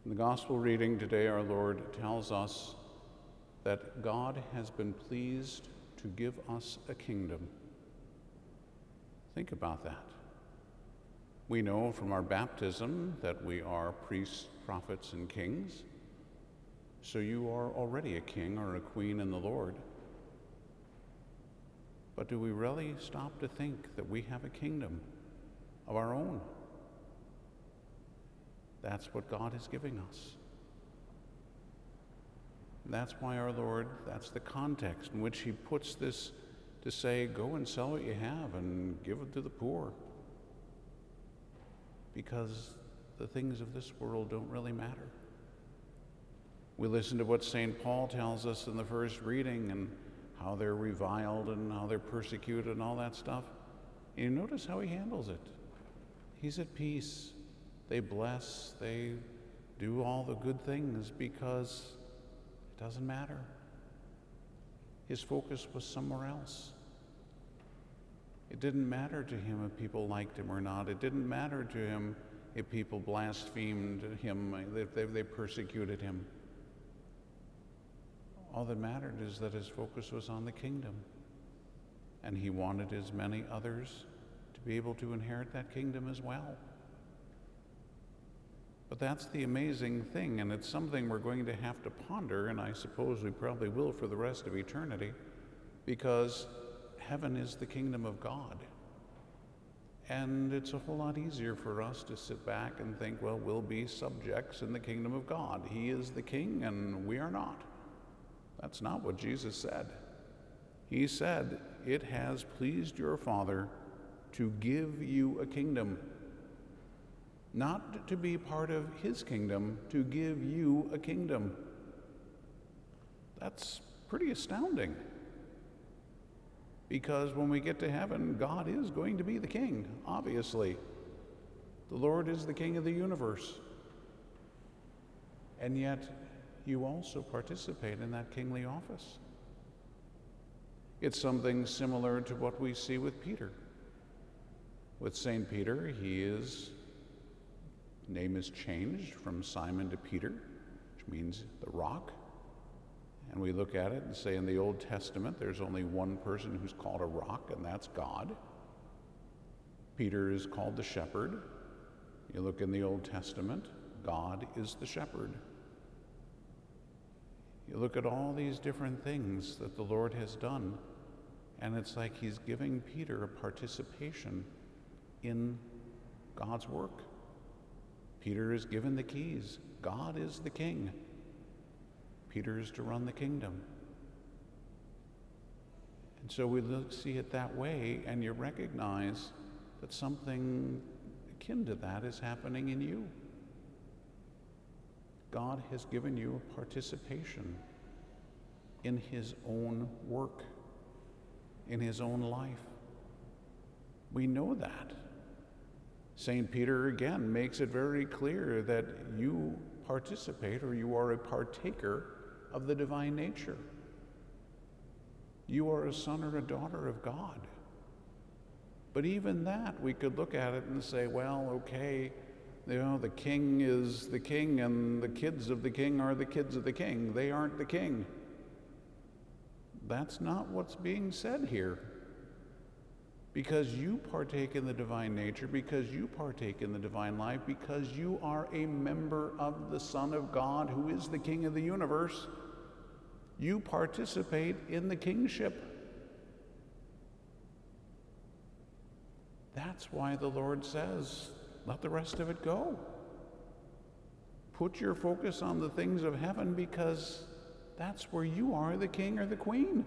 In the gospel reading today, our Lord tells us that God has been pleased to give us a kingdom. Think about that. We know from our baptism that we are priests, prophets, and kings. So you are already a king or a queen in the Lord. But do we really stop to think that we have a kingdom of our own? That's what God is giving us. And that's why our Lord, that's the context in which he puts this to say, go and sell what you have and give it to the poor. Because the things of this world don't really matter. We listen to what St. Paul tells us in the first reading and how they're reviled and how they're persecuted and all that stuff. And you notice how he handles it. He's at peace. They bless, they do all the good things because it doesn't matter. His focus was somewhere else. It didn't matter to him if people liked him or not. It didn't matter to him if people blasphemed him, if they persecuted him. All that mattered is that his focus was on the kingdom. And he wanted as many others to be able to inherit that kingdom as well. But that's the amazing thing, and it's something we're going to have to ponder, and I suppose we probably will for the rest of eternity, because heaven is the kingdom of God. And it's a whole lot easier for us to sit back and think, well, we'll be subjects in the kingdom of God. He is the king, and we are not. That's not what Jesus said. He said, it has pleased your Father to give you a kingdom. Not to be part of his kingdom, to give you a kingdom. That's pretty astounding. Because when we get to heaven, God is going to be the king, obviously. The Lord is the king of the universe. And yet, you also participate in that kingly office. It's something similar to what we see with Peter. With St. Peter, his name is changed from Simon to Peter, which means the rock. And we look at it and say in the Old Testament, there's only one person who's called a rock, and that's God. Peter is called the shepherd. You look in the Old Testament, God is the shepherd. You look at all these different things that the Lord has done, and it's like he's giving Peter a participation in God's work. Peter is given the keys. God is the king. Peter is to run the kingdom. And so we see it that way, and you recognize that something akin to that is happening in you. God has given you a participation in his own work, in his own life. We know that. St. Peter again makes it very clear that you participate, or you are a partaker of the divine nature. You are a son or a daughter of God. But even that, we could look at it and say, well, okay, the king is the king, and the kids of the king are the kids of the king. They aren't the king. That's not what's being said here. Because you partake in the divine nature, because you partake in the divine life, because you are a member of the Son of God, who is the King of the universe, you participate in the kingship. That's why the Lord says, let the rest of it go. Put your focus on the things of heaven, because that's where you are the king or the queen.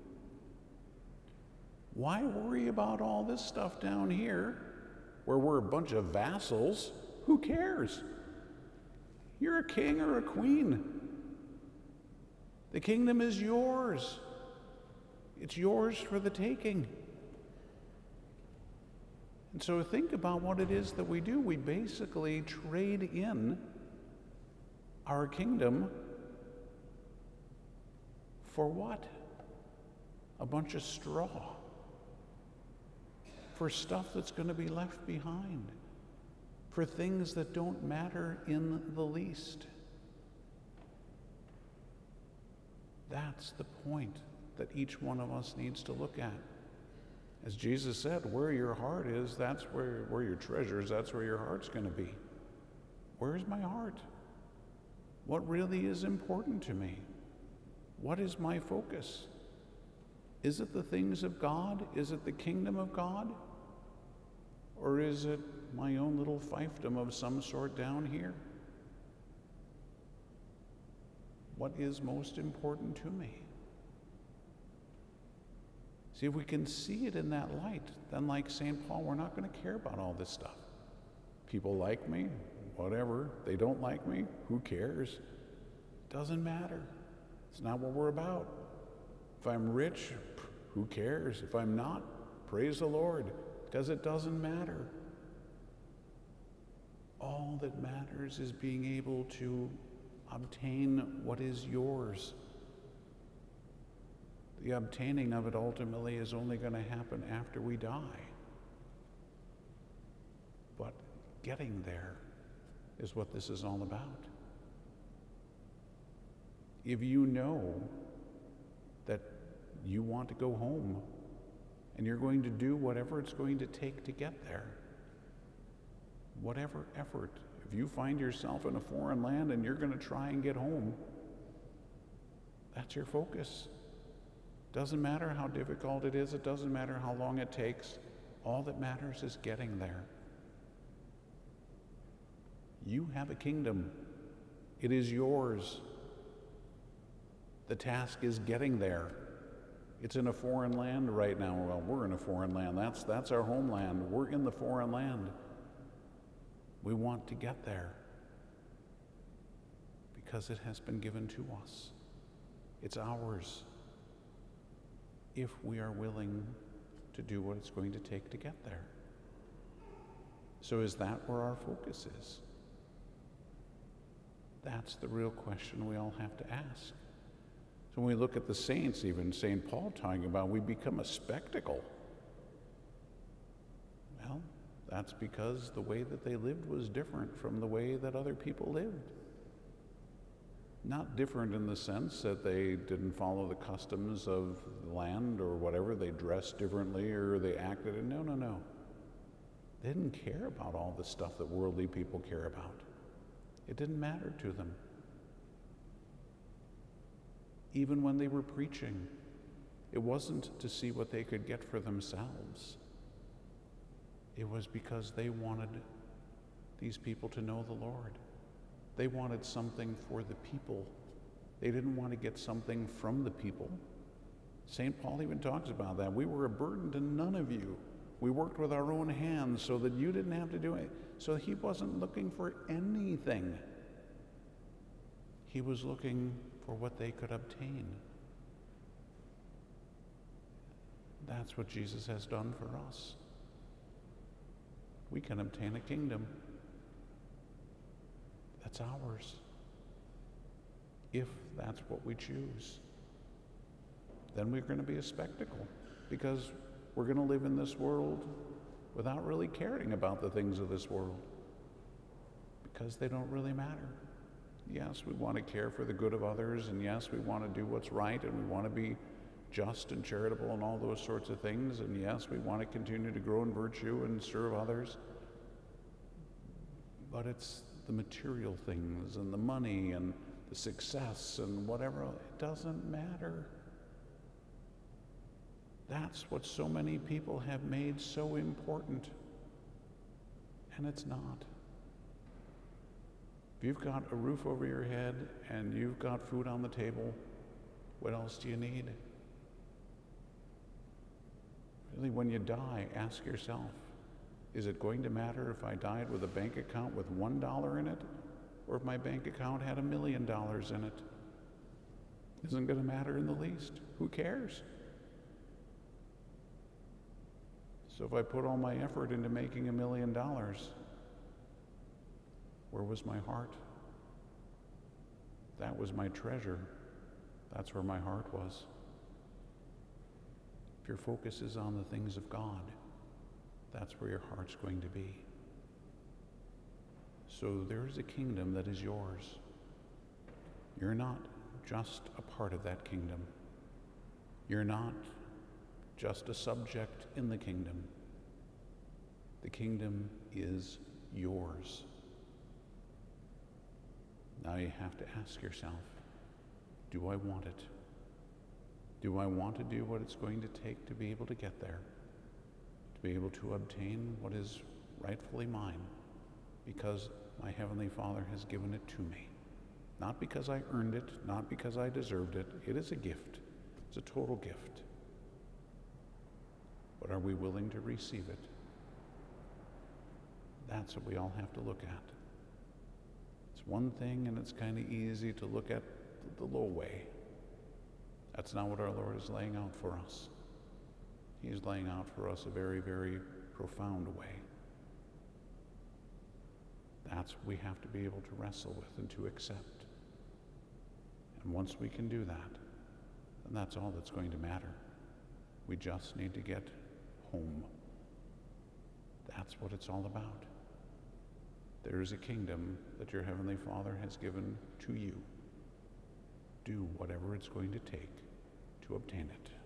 Why worry about all this stuff down here where we're a bunch of vassals? Who cares? You're a king or a queen. The kingdom is yours. It's yours for the taking. And so think about what it is that we do. We basically trade in our kingdom for what? A bunch of straw. For stuff that's going to be left behind. for things that don't matter in the least. That's the point that each one of us needs to look at. As Jesus said, where your heart is, that's where your treasure is, that's where your heart's going to be. Where's my heart? What really is important to me? What is my focus? Is it the things of God? Is it the kingdom of God? Or is it my own little fiefdom of some sort down here? What is most important to me? See, if we can see it in that light, then like St. Paul, we're not going to care about all this stuff. People like me, whatever. They don't like me, who cares? Doesn't matter. It's not what we're about. If I'm rich, who cares? If I'm not, praise the Lord, because it doesn't matter. All that matters is being able to obtain what is yours. The obtaining of it ultimately is only going to happen after we die. But getting there is what this is all about. If you know that you want to go home and you're going to do whatever it's going to take to get there, whatever effort, if you find yourself in a foreign land and you're going to try and get home, that's your focus. Doesn't matter how difficult it is, it doesn't matter how long it takes. All that matters is getting there. You have a kingdom. It is yours. The task is getting there. It's in a foreign land right now. Well, we're in a foreign land. That's our homeland. We're in the foreign land. We want to get there because it has been given to us. It's ours if we are willing to do what it's going to take to get there. So is that where our focus is? That's the real question we all have to ask. So when we look at the saints, even St. Paul talking about we become a spectacle. Well, that's because the way that they lived was different from the way that other people lived. Not different in the sense that they didn't follow the customs of the land or whatever, they dressed differently or they acted. No. They didn't care about all the stuff that worldly people care about. It didn't matter to them. Even when they were preaching, it wasn't to see what they could get for themselves. It was because they wanted these people to know the Lord. They wanted something for the people. They didn't want to get something from the people. St. Paul even talks about that. We were a burden to none of you. We worked with our own hands so that you didn't have to do it. So he wasn't looking for anything. He was looking for what they could obtain. That's what Jesus has done for us. We can obtain a kingdom. That's ours, if that's what we choose. Then we're going to be a spectacle, because we're going to live in this world without really caring about the things of this world, because they don't really matter. Yes, we want to care for the good of others, and yes, we want to do what's right, and we want to be just and charitable and all those sorts of things, and yes, we want to continue to grow in virtue and serve others. But it's the material things and the money and the success and whatever, it doesn't matter. That's what so many people have made so important, and it's not. If you've got a roof over your head and you've got food on the table, what else do you need? Really, when you die, ask yourself, is it going to matter if I died with a bank account with $1 in it, or if my bank account had $1 million in it? Isn't going to matter in the least. Who cares? So if I put all my effort into making $1 million, where was my heart? That was my treasure. That's where my heart was. If your focus is on the things of God, that's where your heart's going to be. So there is a kingdom that is yours. You're not just a part of that kingdom. You're not just a subject in the kingdom. The kingdom is yours. Now you have to ask yourself, do I want it? Do I want to do what it's going to take to be able to get there? To be able to obtain what is rightfully mine because my Heavenly Father has given it to me. Not because I earned it, not because I deserved it. It is a gift. It's a total gift. But are we willing to receive it? That's what we all have to look at. It's one thing, and it's kind of easy to look at the low way. That's not what our Lord is laying out for us. He's laying out for us a very, very profound way. That's what we have to be able to wrestle with and to accept. And once we can do that, then that's all that's going to matter. We just need to get home. That's what it's all about. There is a kingdom that your Heavenly Father has given to you. Do whatever it's going to take to obtain it.